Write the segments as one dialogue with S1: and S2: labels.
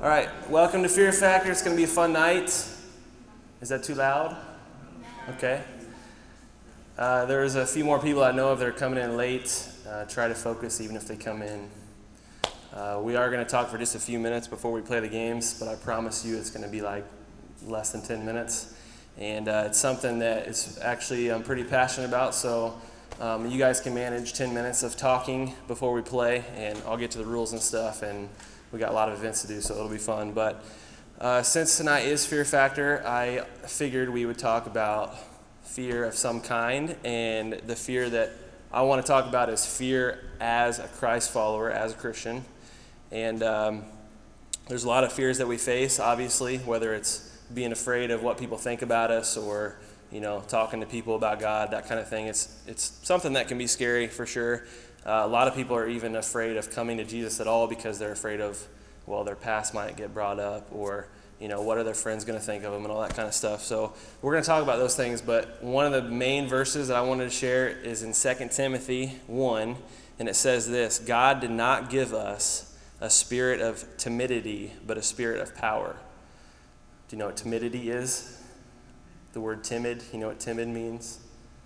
S1: All right, welcome to Fear Factor. It's going to be a fun night. Is that too loud? Okay. There's a few more people I know of that are coming in late. Try to focus even if they come in. We are going to talk for just a few minutes before we play the games, but I promise you it's going to be like less than 10 minutes. And it's something that is actually I'm pretty passionate about, so you guys can manage 10 minutes of talking before we play, and I'll get to the rules and stuff, and we got a lot of events to do, so it'll be fun. But since tonight is Fear Factor, I figured we would talk about fear of some kind, and the fear that I want to talk about is fear as a Christ follower, as a Christian. And there's a lot of fears that we face, obviously, whether it's being afraid of what people think about us or, you know, talking to people about God, that kind of thing. It's something that can be scary for sure. A lot of people are even afraid of coming to Jesus at all because they're afraid of, well, their past might get brought up, or, you know, what are their friends going to think of them and all that kind of stuff. So we're going to talk about those things, but one of the main verses that I wanted to share is in 2 Timothy 1, and it says this: God did not give us a spirit of timidity, but a spirit of power. Do you know what timidity is? The word timid, you know what timid means?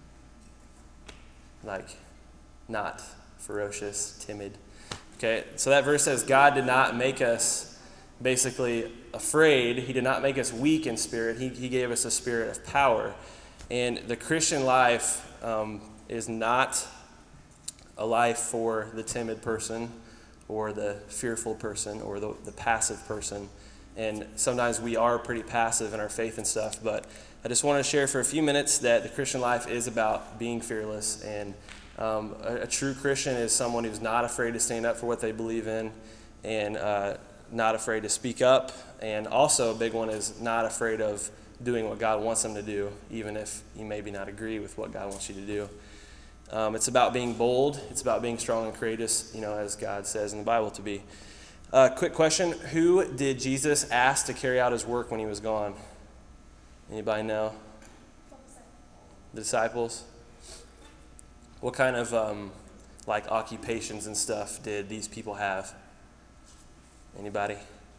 S1: Like, not ferocious, timid. Okay, so that verse says God did not make us basically afraid. He did not make us weak in spirit. He gave us a spirit of power. And the Christian life is not a life for the timid person or the fearful person or the passive person. And sometimes we are pretty passive in our faith and stuff, but I just want to share for a few minutes that the Christian life is about being fearless. And a true Christian is someone who's not afraid to stand up for what they believe in, and not afraid to speak up. And also a big one is not afraid of doing what God wants them to do, even if you maybe not agree with what God wants you to do. It's about being bold. It's about being strong and courageous, you know, as God says in the Bible to be. Quick question: who did Jesus ask to carry out his work when he was gone? Anybody know? The disciples. What kind of like occupations and stuff did these people have? Anybody?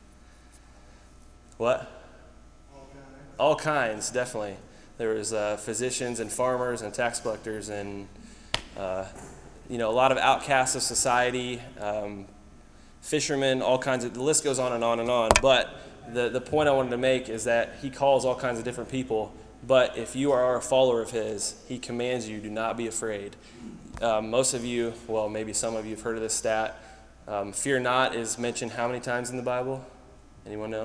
S1: What? All kinds, definitely. There was physicians and farmers and tax collectors and you know, a lot of outcasts of society, fishermen, all kinds of. The list goes on and on and on. But the point I wanted to make is that he calls all kinds of different people. But if you are a follower of his, he commands you, do not be afraid. Most of you, well, maybe some of you have heard of this stat. Fear not is mentioned how many times in the Bible? Anyone know?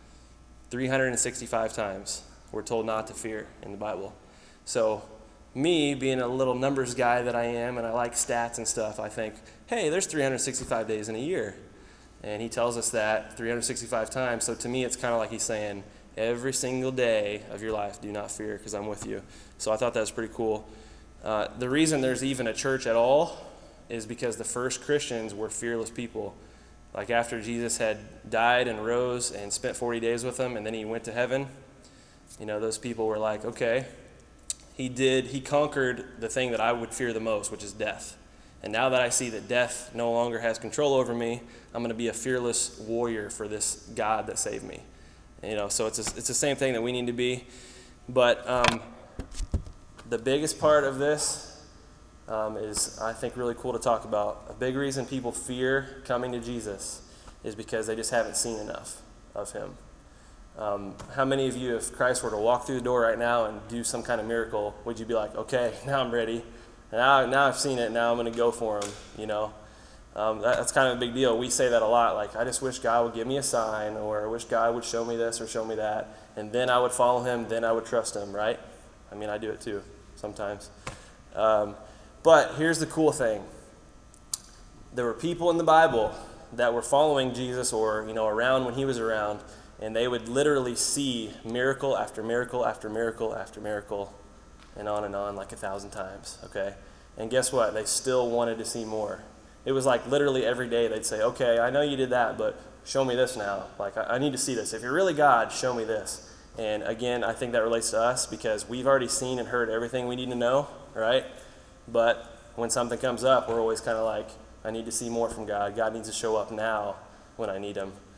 S1: 365 times. We're told not to fear in the Bible. So me, being a little numbers guy that I am, and I like stats and stuff, I think, hey, there's 365 days in a year. And he tells us that 365 times. So to me, it's kind of like he's saying, every single day of your life, do not fear, because I'm with you. So I thought that was pretty cool. The reason there's even a church at all is because the first Christians were fearless people. Like after Jesus had died and rose and spent 40 days with them, and then he went to heaven, you know, those people were like, okay, he conquered the thing that I would fear the most, which is death. And now that I see that death no longer has control over me, I'm going to be a fearless warrior for this God that saved me. You know, so it's the same thing that we need to be. But the biggest part of this is, I think, really cool to talk about. A big reason people fear coming to Jesus is because they just haven't seen enough of him. How many of you, if Christ were to walk through the door right now and do some kind of miracle, would you be like, okay, now I'm ready. Now I've seen it, now I'm going to go for him, you know? That's kind of a big deal. We say that a lot, like, I just wish God would give me a sign, or I wish God would show me this or show me that, and then I would follow him, then I would trust him, right? I mean, I do it too sometimes. But here's the cool thing. There were people in the Bible that were following Jesus, or, you know, around when he was around, and they would literally see miracle after miracle after miracle after miracle, and on, like 1,000 times, okay? And guess what? They still wanted to see more. It was like literally every day they'd say, okay, I know you did that, but show me this now. Like, I need to see this. If you're really God, show me this. And again, I think that relates to us because we've already seen and heard everything we need to know, right? But when something comes up, we're always kind of like, I need to see more from God. God needs to show up now when I need him.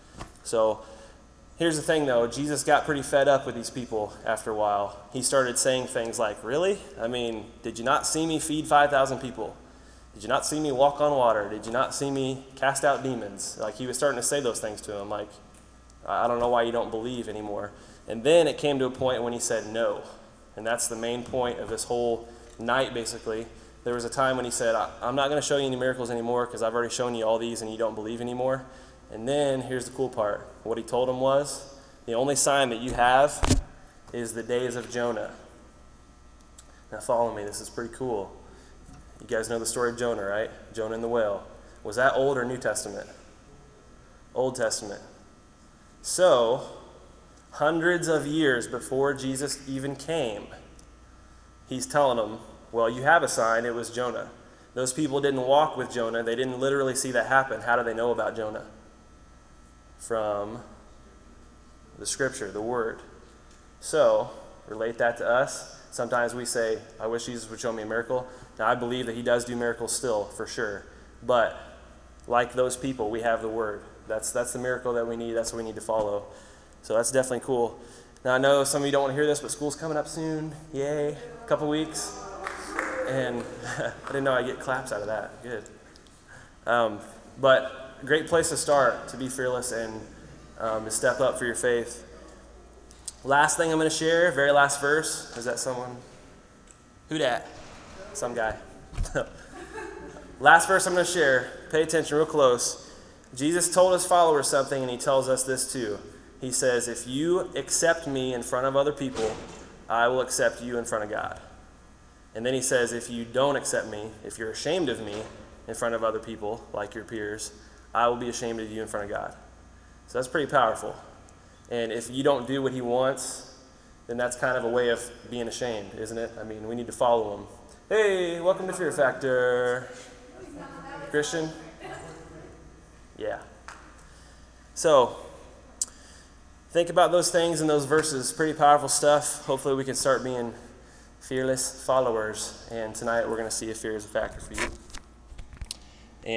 S1: So here's the thing, though. Jesus got pretty fed up with these people after a while. He started saying things like, really? I mean, did you not see me feed 5,000 people? Did you not see me walk on water? Did you not see me cast out demons? Like, he was starting to say those things to him, like, I don't know why you don't believe anymore. And then it came to a point when he said no. And that's the main point of this whole night, basically. There was a time when he said, I'm not going to show you any miracles anymore because I've already shown you all these and you don't believe anymore. And then here's the cool part. What he told him was, the only sign that you have is the days of Jonah. Now follow me. This is pretty cool. You guys know the story of Jonah, right? Jonah and the whale. Was that Old or New Testament? Old Testament. So, hundreds of years before Jesus even came, he's telling them, well, you have a sign. It was Jonah. Those people didn't walk with Jonah. They didn't literally see that happen. How do they know about Jonah? From the scripture, the word. So, relate that to us. Sometimes we say, I wish Jesus would show me a miracle. Now, I believe that he does do miracles still, for sure. But, like those people, we have the word. That's the miracle that we need. That's what we need to follow. So that's definitely cool. Now, I know some of you don't want to hear this, but school's coming up soon. Yay. A couple weeks. And I didn't know I'd get claps out of that. Good. But great place to start, to be fearless and to step up for your faith. Last thing I'm going to share, very last verse. Is that someone? Who dat? Some guy. Last verse I'm going to share. Pay attention real close. Jesus told his followers something, and he tells us this too. He says, if you accept me in front of other people, I will accept you in front of God. And then he says, if you don't accept me, if you're ashamed of me in front of other people, like your peers, I will be ashamed of you in front of God. So that's pretty powerful. And if you don't do what he wants, then that's kind of a way of being ashamed, isn't it? I mean, we need to follow him. Hey, welcome to Fear Factor. Christian? Yeah. So, think about those things and those verses. Pretty powerful stuff. Hopefully we can start being fearless followers. And tonight we're going to see if fear is a factor for you.